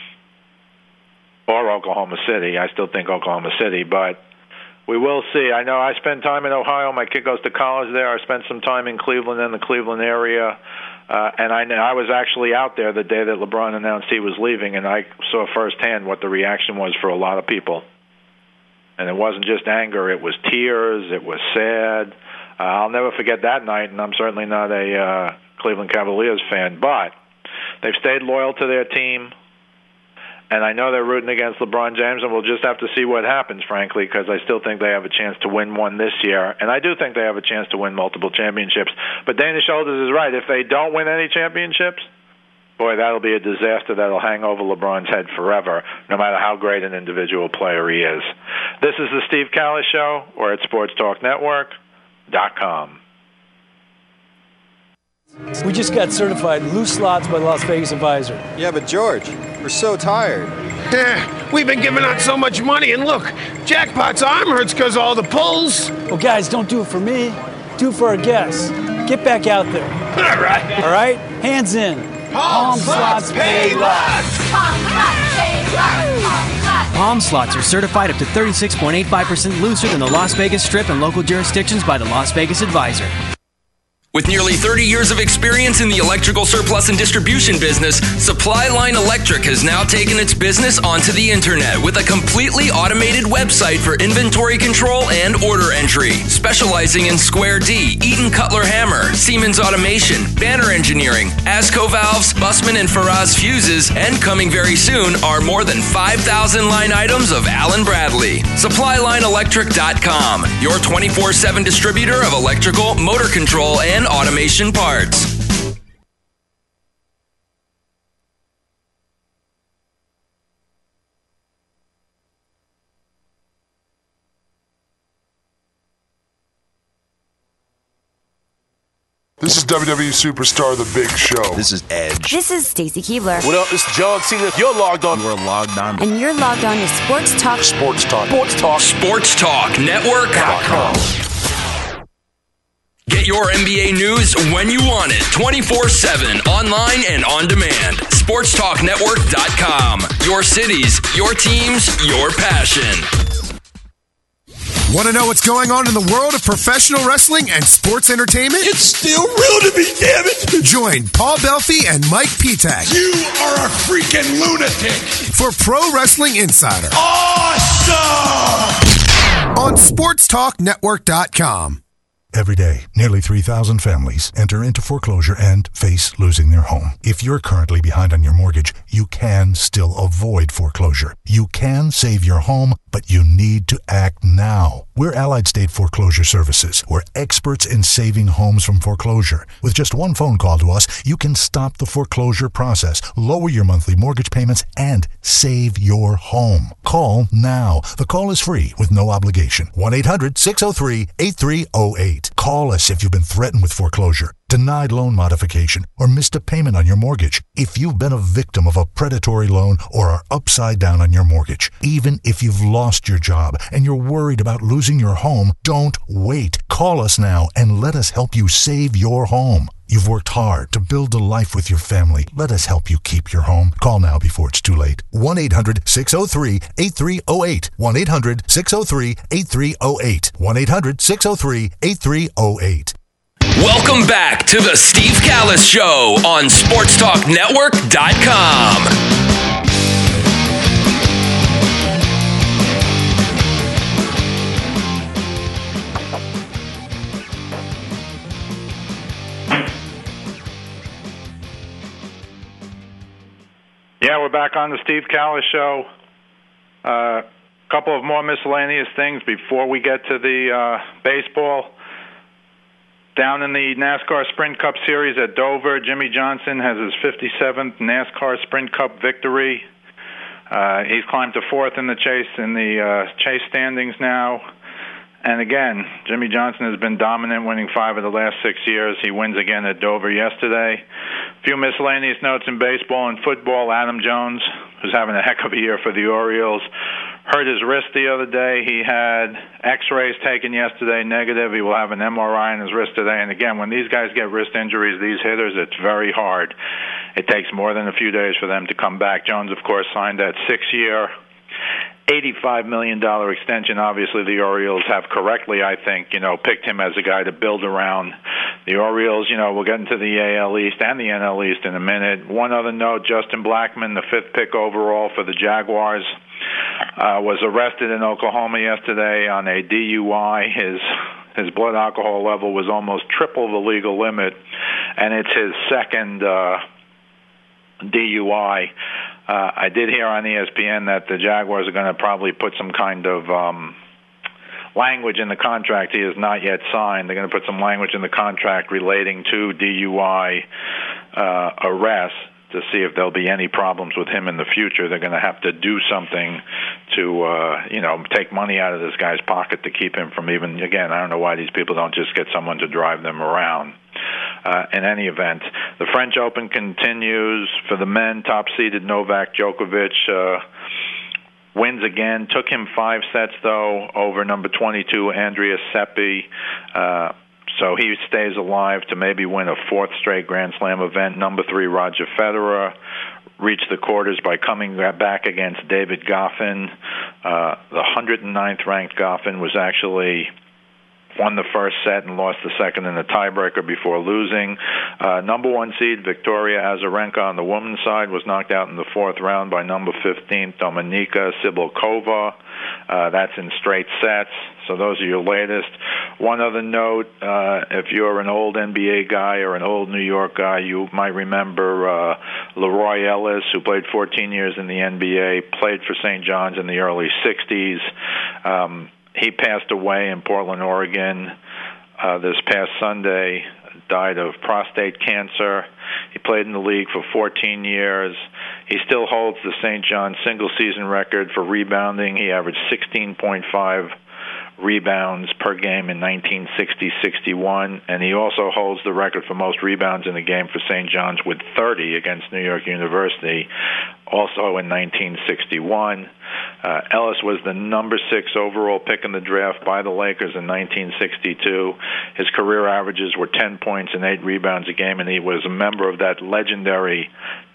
or Oklahoma City. I still think Oklahoma City, but we will see. I know I spend time in Ohio. My kid goes to college there. I spent some time in Cleveland and the Cleveland area. And I was actually out there the day that LeBron announced he was leaving, and I saw firsthand what the reaction was for a lot of people. And it wasn't just anger. It was tears. It was sad. I'll never forget that night, and I'm certainly not a Cleveland Cavaliers fan. But they've stayed loyal to their team, and I know they're rooting against LeBron James, and we'll just have to see what happens, frankly, because I still think they have a chance to win one this year. And I do think they have a chance to win multiple championships. But Dana Shoulders is right. If they don't win any championships, boy, that'll be a disaster that'll hang over LeBron's head forever, no matter how great an individual player he is. This is the Steve Callis Show. We're at SportsTalkNetwork.com. We just got certified loose slots by the Las Vegas Advisor. Yeah, but George, we're so tired. We've been giving out so much money, and look, Jackpot's arm hurts because of all the pulls. Well, guys, don't do it for me. Do it for our guests. Get back out there. All right. All right? Hands in. Palm slots pay lots. Palm slots are certified up to 36.85% looser than the Las Vegas Strip and local jurisdictions by the Las Vegas Advisor. With nearly 30 years of experience in the electrical surplus and distribution business, Supply Line Electric has now taken its business onto the internet with a completely automated website for inventory control and order entry. Specializing in Square D, Eaton Cutler Hammer, Siemens Automation, Banner Engineering, ASCO Valves, Bussman and Faraz Fuses, and coming very soon are more than 5,000 line items of Allen Bradley. SupplyLineElectric.com, your 24/7 distributor of electrical, motor control, and automation parts. This is WWE Superstar The Big Show. This is Edge. This is Stacy Keibler. What up? This is John Cena. You're logged on. We're logged on. And you're logged on to Sports Talk. Sports Talk. Sports Talk. SportsTalkNetwork.com. Get your NBA news when you want it, 24/7, online and on demand. SportsTalkNetwork.com. Your cities, your teams, your passion. Want to know what's going on in the world of professional wrestling and sports entertainment? It's still real to me, damn it! Join Paul Belfi and Mike Petak. You are a freaking lunatic! For Pro Wrestling Insider. Awesome! On SportsTalkNetwork.com. Every day, nearly 3,000 families enter into foreclosure and face losing their home. If you're currently behind on your mortgage, you can still avoid foreclosure. You can save your home, but you need to act now. We're Allied State Foreclosure Services. We're experts in saving homes from foreclosure. With just one phone call to us, you can stop the foreclosure process, lower your monthly mortgage payments, and save your home. Call now. The call is free with no obligation. 1-800-603-8308. Call us if you've been threatened with foreclosure, denied loan modification, or missed a payment on your mortgage. If you've been a victim of a predatory loan or are upside down on your mortgage, even if you've lost your job and you're worried about losing your home, don't wait. Call us now and let us help you save your home. You've worked hard to build a life with your family. Let us help you keep your home. Call now before it's too late. 1-800-603-8308. 1-800-603-8308. 1-800-603-8308. Welcome back to the Steve Callis Show on SportsTalkNetwork.com. Yeah, we're back on the Steve Callis Show. A couple of more miscellaneous things before we get to the baseball. Down in the NASCAR Sprint Cup Series at Dover, Jimmy Johnson has his 57th NASCAR Sprint Cup victory. He's climbed to fourth in the chase standings now. And again, Jimmy Johnson has been dominant, winning 5 of the last 6 years. He wins again at Dover yesterday. A few miscellaneous notes in baseball and football. Adam Jones, who's having a heck of a year for the Orioles, hurt his wrist the other day. He had x-rays taken yesterday, negative. He will have an MRI on his wrist today. And again, when these guys get wrist injuries, these hitters, it's very hard. It takes more than a few days for them to come back. Jones, of course, signed that 6-year, $85 million extension. Obviously, the Orioles have correctly, I think, picked him as a guy to build around. The Orioles, we'll get into the AL East and the NL East in a minute. One other note, Justin Blackmon, the 5th pick overall for the Jaguars, was arrested in Oklahoma yesterday on a DUI. His blood alcohol level was almost triple the legal limit, and it's his second DUI. I did hear on ESPN that the Jaguars are going to probably put some kind of language in the contract. He has not yet signed. They're going to put some language in the contract relating to DUI arrests to see if there'll be any problems with him in the future. They're going to have to do something to, take money out of this guy's pocket to keep him from even, again, I don't know why these people don't just get someone to drive them around. In any event, the French Open continues. For the men, top-seeded Novak Djokovic wins again. Took him 5 sets, though, over number 22, Andreas Seppi. So he stays alive to maybe win a 4th straight Grand Slam event. Number 3, Roger Federer, reached the quarters by coming back against David Goffin. The 109th ranked Goffin was actually won the first set and lost the second in the tiebreaker before losing. Number 1 seed Victoria Azarenka on the women's side was knocked out in the 4th round by number 15 Dominika Cibulkova. That's in straight sets. So those are your latest. One other note, if you're an old NBA guy or an old New York guy, you might remember Leroy Ellis, who played 14 years in the NBA, played for St. John's in the early 60s. He passed away in Portland, Oregon this past Sunday, died of prostate cancer. He played in the league for 14 years. He still holds the St. John's single-season record for rebounding. He averaged 16.5 rebounds per game in 1960-61, and he also holds the record for most rebounds in a game for St. John's with 30 against New York University, also in 1961. Ellis was the number 6 overall pick in the draft by the Lakers in 1962. His career averages were 10 points and 8 rebounds a game, and he was a member of that legendary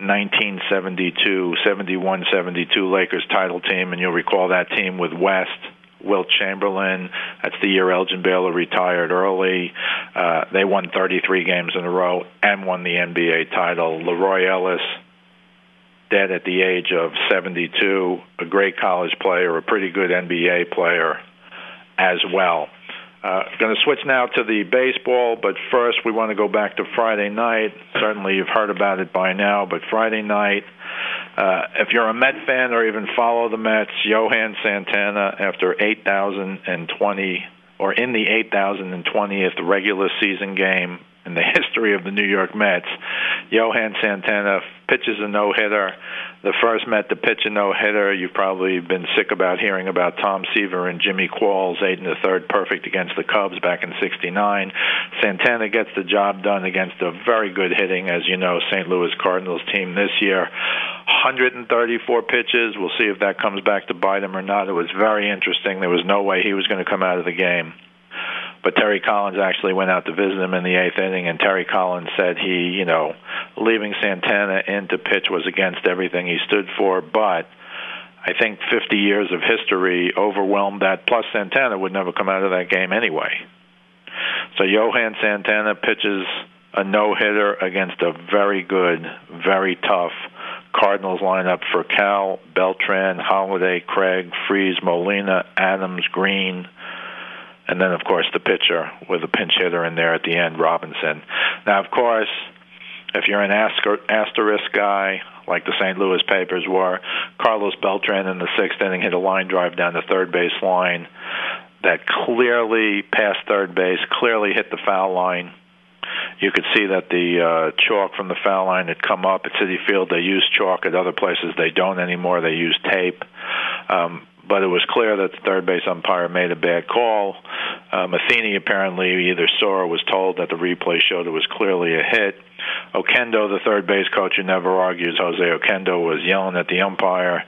1971-72 Lakers title team, and you'll recall that team with West, Wilt Chamberlain. That's the year Elgin Baylor retired early. They won 33 games in a row and won the NBA title. Leroy Ellis, dead at the age of 72, a great college player, a pretty good NBA player as well. Going to switch now to the baseball, but first we want to go back to Friday night. Certainly you've heard about it by now, but Friday night, if you're a Met fan or even follow the Mets, Johan Santana, after 8,020, or in the 8,020th regular season game in the history of the New York Mets, Johan Santana pitches a no-hitter. The first Met to pitch a no-hitter. You've probably been sick about hearing about Tom Seaver and Jimmy Qualls, 8 1/3 perfect against the Cubs back in '69. Santana gets the job done against a very good hitting, as you know, St. Louis Cardinals team this year. 134 pitches. We'll see if that comes back to bite him or not. It was very interesting. There was no way he was going to come out of the game. But Terry Collins actually went out to visit him in the 8th inning, and Terry Collins said he, leaving Santana in to pitch was against everything he stood for, but I think 50 years of history overwhelmed that, plus Santana would never come out of that game anyway. So Johan Santana pitches a no-hitter against a very good, very tough Cardinals lineup for Cal, Beltran, Holiday, Craig, Freese, Molina, Adams, Green, and then, of course, the pitcher with a pinch hitter in there at the end, Robinson. Now, of course, if you're an asterisk guy, like the St. Louis papers were, Carlos Beltran in the 6th inning hit a line drive down the third base line that clearly passed third base, clearly hit the foul line. You could see that the chalk from the foul line had come up. At Citi Field, they use chalk. At other places, they don't anymore. They use tape. But it was clear that the third base umpire made a bad call. Matheny apparently either saw or was told that the replay showed it was clearly a hit. Oquendo, the third base coach who never argues, Jose Oquendo, was yelling at the umpire.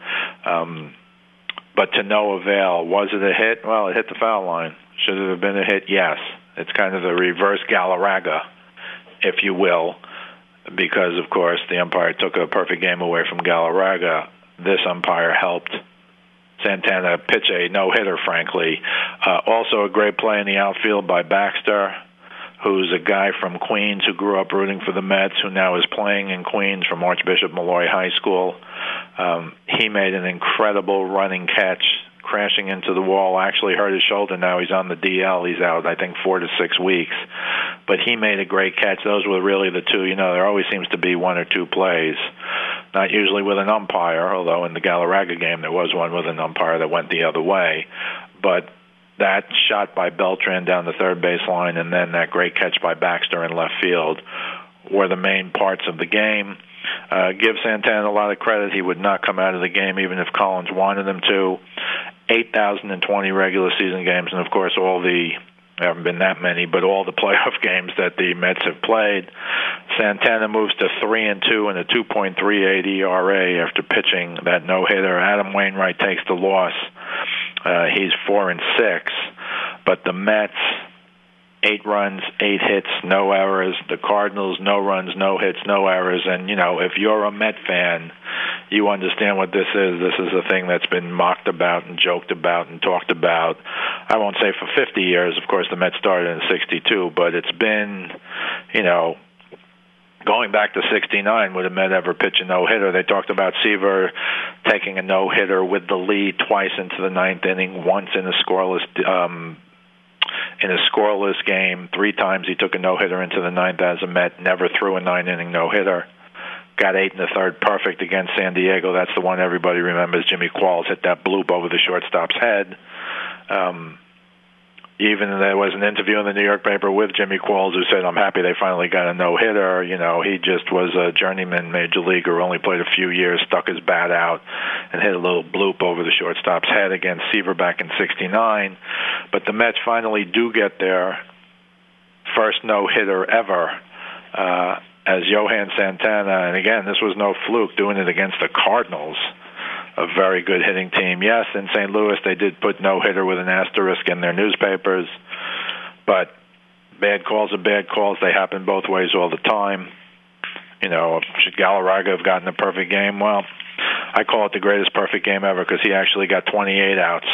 But to no avail. Was it a hit? Well, it hit the foul line. Should it have been a hit? Yes. It's kind of the reverse Galarraga, if you will, because, of course, the umpire took a perfect game away from Galarraga. This umpire helped Santana pitch a no-hitter, frankly. Also a great play in the outfield by Baxter, who's a guy from Queens who grew up rooting for the Mets, who now is playing in Queens from Archbishop Malloy High School. He made an incredible running catch, crashing into the wall. Actually hurt his shoulder now. He's on the DL. He's out, I think, 4 to 6 weeks. But he made a great catch. Those were really the two. There always seems to be one or two plays, not usually with an umpire, although in the Galarraga game there was one with an umpire that went the other way. But that shot by Beltran down the third base line and then that great catch by Baxter in left field were the main parts of the game. Give Santana a lot of credit. He would not come out of the game even if Collins wanted him to. 8,020 regular season games, and of course there haven't been that many, but all the playoff games that the Mets have played. Santana moves to 3-2 and a 2.38 ERA after pitching that no-hitter. Adam Wainwright takes the loss. He's 4-6, but the Mets, 8 runs, 8 hits, no errors. The Cardinals, no runs, no hits, no errors. And, if you're a Met fan, you understand what this is. This is a thing that's been mocked about and joked about and talked about. I won't say for 50 years. Of course, the Mets started in '62, but it's been, going back to '69, would a Met ever pitch a no-hitter? They talked about Seaver taking a no-hitter with the lead twice into the 9th inning, once in a scoreless game. 3 times he took a no-hitter into the 9th as a Met, never threw a 9-inning no-hitter. Got 8 1/3 perfect against San Diego. That's the one everybody remembers. Jimmy Qualls hit that bloop over the shortstop's head. Even there was an interview in the New York paper with Jimmy Qualls who said, I'm happy they finally got a no-hitter. He just was a journeyman major leaguer, only played a few years, stuck his bat out, and hit a little bloop over the shortstop's head against Seaver back in '69. But the Mets finally do get their first no-hitter ever as Johan Santana. And again, this was no fluke, doing it against the Cardinals, a very good hitting team. Yes, in St. Louis they did put no-hitter with an asterisk in their newspapers, but bad calls are bad calls. They happen both ways all the time. Should Galarraga have gotten a perfect game? Well, I call it the greatest perfect game ever because he actually got 28 outs.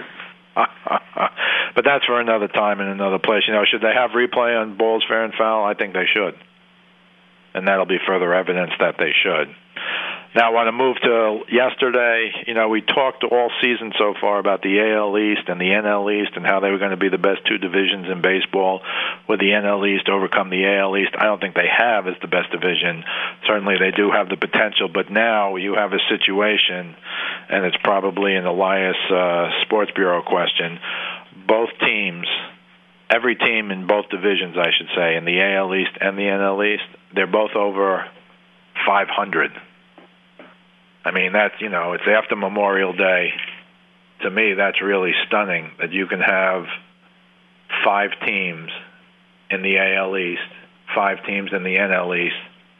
But that's for another time and another place. Should they have replay on balls fair and foul? I think they should. And that'll be further evidence that they should. Now, I want to move to yesterday. We talked all season so far about the AL East and the NL East and how they were going to be the best two divisions in baseball. Would the NL East overcome the AL East? I don't think they have as the best division. Certainly they do have the potential, but now you have a situation, and it's probably an Elias Sports Bureau question. Both teams, every team in both divisions, I should say, in the AL East and the NL East, they're both over 500. I mean, that's, it's after Memorial Day. To me, that's really stunning that you can have 5 teams in the AL East, 5 teams in the NL East.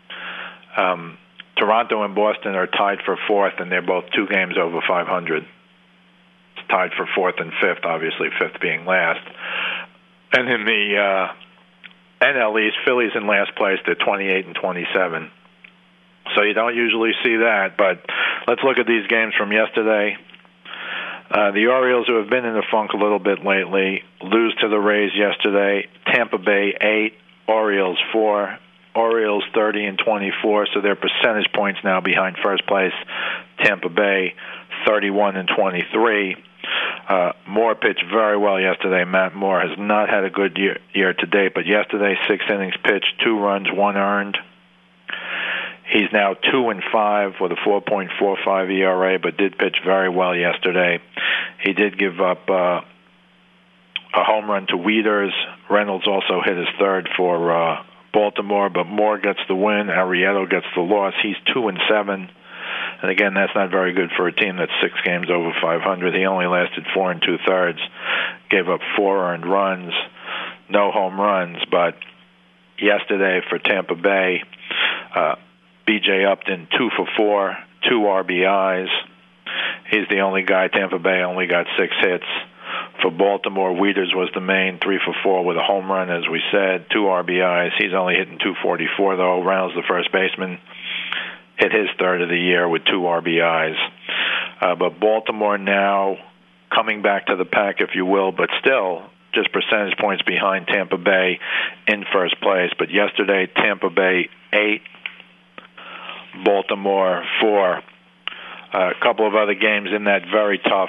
Toronto and Boston are tied for 4th, and they're both 2 games over 500. It's tied for 4th and 5th, obviously, 5th being last. And in the NL East, Philly's in last place. They're 28 and 27. So you don't usually see that, but let's look at these games from yesterday. The Orioles, who have been in the funk a little bit lately, lose to the Rays yesterday. Tampa Bay 8, Orioles 4. Orioles 30 and 24, so they're percentage points now behind first place. Tampa Bay 31 and 23. Moore pitched very well yesterday. Matt Moore has not had a good year to date, but yesterday 6 innings pitched, 2 runs, 1 earned. He's now 2-5 with a 4.45 ERA, but did pitch very well yesterday. He did give up a home run to Wieters. Reynolds also hit his 3rd for Baltimore, but Moore gets the win. Arrieta gets the loss. He's 2-7. And again, that's not very good for a team that's 6 games over 500. He only lasted 4 2/3, gave up 4 earned runs, no home runs. But yesterday for Tampa Bay, B.J. Upton 2 for 4, 2 RBIs. He's the only guy. Tampa Bay only got 6 hits. For Baltimore, Wieters was the main, 3 for 4 with a home run, as we said, 2 RBIs. He's only hitting 244 though. Reynolds, the first baseman, hit his 3rd of the year with 2 RBIs. But Baltimore now coming back to the pack, if you will, but still just percentage points behind Tampa Bay in first place. But yesterday, Tampa Bay 8, Baltimore 4. A couple of other games in that very tough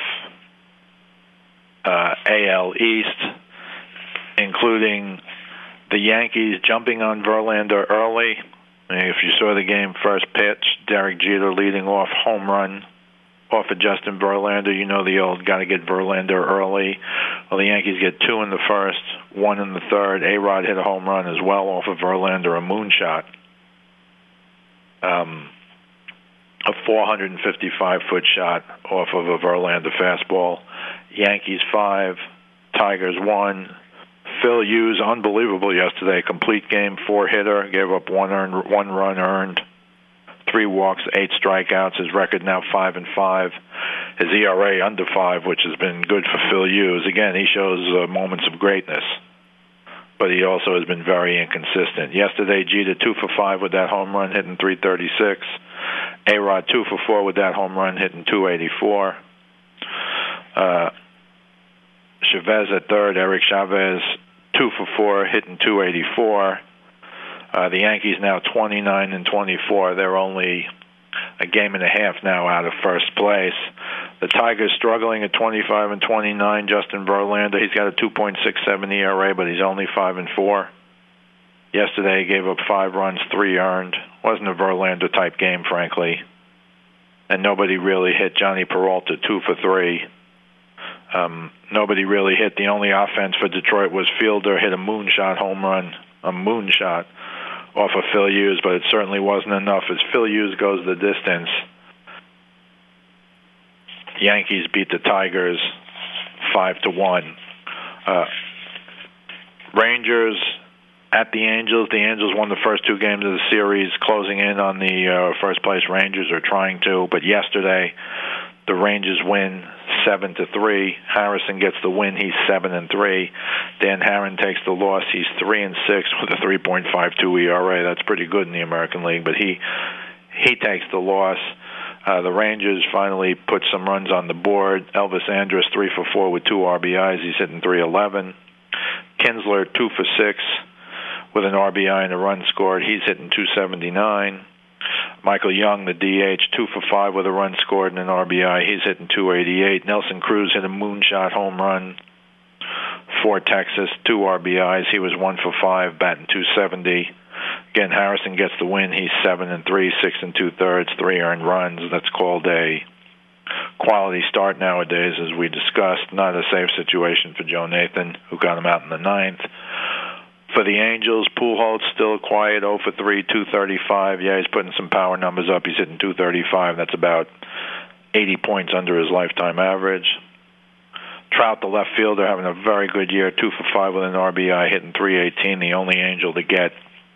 AL East, including the Yankees jumping on Verlander early. If you saw the game first pitch, Derek Jeter leading off, home run off of Justin Verlander. You know the old got to get Verlander early. Well, the Yankees get 2 in the first, 1 in the 3rd. A-Rod hit a home run as well off of Verlander, a moonshot. A 455-foot shot off of a Verlander fastball. Yankees 5, Tigers 1. Phil Hughes, unbelievable yesterday. Complete game, 4-hitter, gave up 1 run earned, 3 walks, 8 strikeouts. His record now 5-5. His ERA under 5, which has been good for Phil Hughes. Again, he shows moments of greatness, but he also has been very inconsistent. Yesterday, Jeter 2 for 5 with that home run, hitting 336. A-Rod 2 for 4 with that home run, hitting 284. Chavez at 3rd, Eric Chavez 2 for 4, hitting 284. The Yankees now 29 and 24. They're only a game and a half now out of first place. The Tigers struggling at 25 and 29. Justin Verlander, he's got a 2.67 ERA, but he's only 5-4. Yesterday he gave up 5 runs, 3 earned. Wasn't a Verlander type game, frankly. And nobody really hit. Johnny Peralta 2 for 3. Nobody really hit. The only offense for Detroit was Fielder hit a moonshot home run, a moonshot off of Phil Hughes, but it certainly wasn't enough. As Phil Hughes goes the distance, Yankees beat the Tigers 5-1. Rangers at the Angels. The Angels won the first 2 games of the series, closing in on the first place Rangers, are trying to. But yesterday, the Rangers win 7-3. Harrison gets the win. He's 7-3. Dan Herron takes the loss. He's 3-6 with a 3.52 ERA. That's pretty good in the American League. But he takes the loss. The Rangers finally put some runs on the board. Elvis Andrus 3 for 4 with 2 RBIs. He's hitting 311. Kinsler 2 for 6 with an RBI and a run scored. He's hitting 279. Michael Young, the DH, 2 for 5 with a run scored and an RBI. He's hitting .288. Nelson Cruz hit a moonshot home run for Texas, 2 RBIs. He was 1 for 5, batting .270. Again, Harrison gets the win. He's 7-3, 6 2/3, 3 earned runs. That's called a quality start nowadays, as we discussed. Not a safe situation for Joe Nathan, who got him out in the 9th. For the Angels, Pujols still quiet, 0 for 3, 235. Yeah, he's putting some power numbers up. He's hitting .235. That's about 80 points under his lifetime average. Trout, the left fielder, having a very good year, 2 for 5 with an RBI, hitting .318. The only Angel to get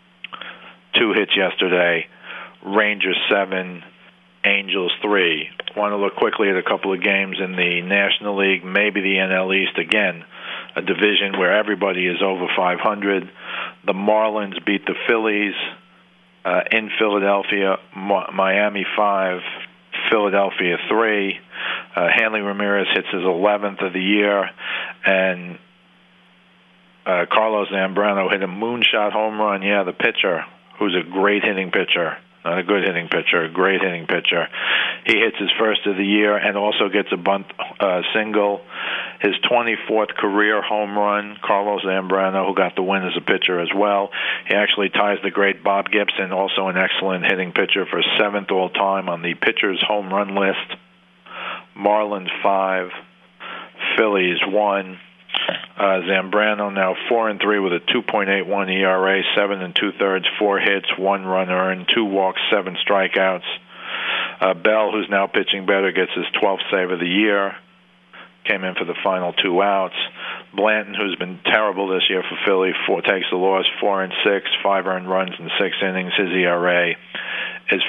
2 hits yesterday. Rangers 7, Angels 3. Want to look quickly at a couple of games in the National League, maybe the NL East. Again, a division where everybody is over 500. The Marlins beat the Phillies in Philadelphia. Miami 5, Philadelphia 3. Hanley Ramirez hits his 11th of the year, and Carlos Zambrano hit a moonshot home run. Yeah, the pitcher, who's a great hitting pitcher. Not a good hitting pitcher, a great hitting pitcher. He hits his first of the year and also gets a bunt single. His 24th career home run, Carlos Zambrano, who got the win as a pitcher as well. He actually ties the great Bob Gibson, also an excellent hitting pitcher, for 7th all-time on the pitcher's home run list. Marlins 5, Phillies 1. Zambrano now 4-3 with a 2.81 ERA, 7 2/3, 4 hits, 1 run earned, 2 walks, 7 strikeouts. Bell, who's now pitching better, gets his 12th save of the year. Came in for the final 2 outs. Blanton, who's been terrible this year for Philly, takes the loss, 4-6, 5 earned runs in 6 innings. His ERA is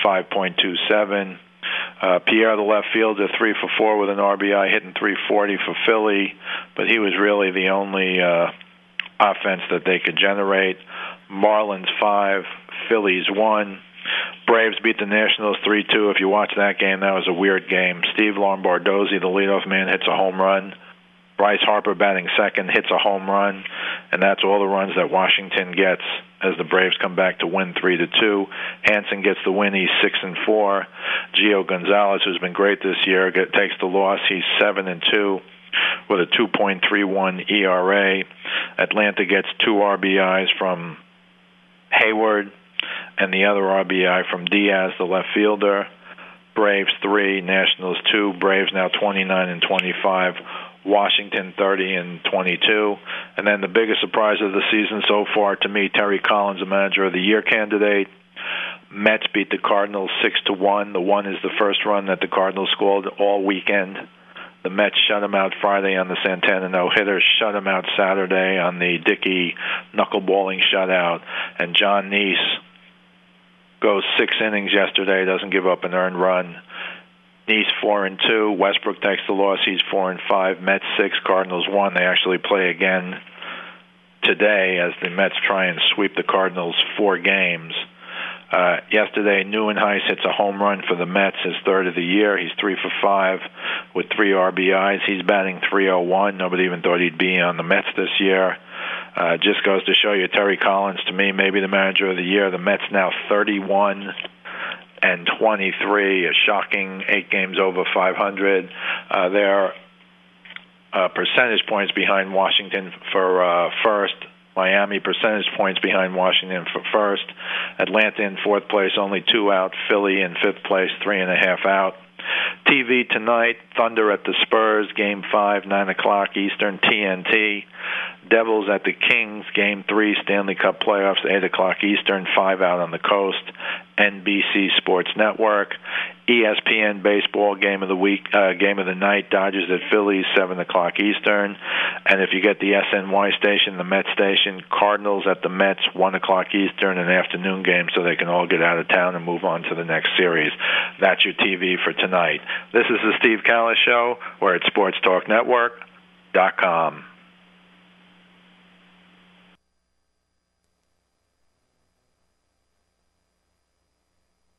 5.27. Pierre, the left fielder, 3 for 4 with an RBI, hitting .340 for Philly, but he was really the only offense that they could generate. Marlins 5, Phillies 1. Braves beat the Nationals 3-2. If you watch that game, that was a weird game. Steve Lombardozzi, the leadoff man, hits a home run. Bryce Harper, batting second, hits a home run, and that's all the runs that Washington gets as the Braves come back to win 3-2. Hansen gets the win. He's 6-4. Gio Gonzalez, who's been great this year, takes the loss. He's 7-2 with a 2.31 ERA. Atlanta gets 2 RBIs from Hayward and the other RBI from Diaz, the left fielder. Braves 3, Nationals 2. Braves now 29-25. Washington 30-22. And then the biggest surprise of the season so far to me, Terry Collins, a Manager of the Year candidate. Mets beat the Cardinals 6-1. The 1 is the first run that the Cardinals scored all weekend. The Mets shut them out Friday on the Santana no-hitter, shut them out Saturday on the Dickey knuckleballing shutout. And John Neese goes 6 innings yesterday, doesn't give up an earned run. Neese 4-2. Westbrook takes the loss. He's 4-5. Mets 6, Cardinals 1. They actually play again today as the Mets try and sweep the Cardinals 4 games. Yesterday, Neuenhuis hits a home run for the Mets, his 3rd of the year. He's 3 for 5 with 3 RBIs. He's batting .301. Nobody even thought he'd be on the Mets this year. Just goes to show you, Terry Collins, to me, maybe the Manager of the Year. The Mets now 31-23, a shocking 8 games over 500. They're percentage points behind Washington for first. Miami percentage points behind Washington for first. Atlanta in 4th place, only 2 out. Philly in 5th place, 3.5 out. TV tonight, Thunder at the Spurs, Game 5, 9 o'clock Eastern, TNT. Devils at the Kings, Game 3, Stanley Cup Playoffs, 8 o'clock Eastern, 5 out on the coast. NBC Sports Network. ESPN Baseball Game of the Week, Game of the Night, Dodgers at Phillies, 7 o'clock Eastern. And if you get the SNY station, the Met station, Cardinals at the Mets, 1 o'clock Eastern, an afternoon game so they can all get out of town and move on to the next series. That's your TV for tonight. This is the Steve Callis Show. We're at SportsTalkNetwork.com.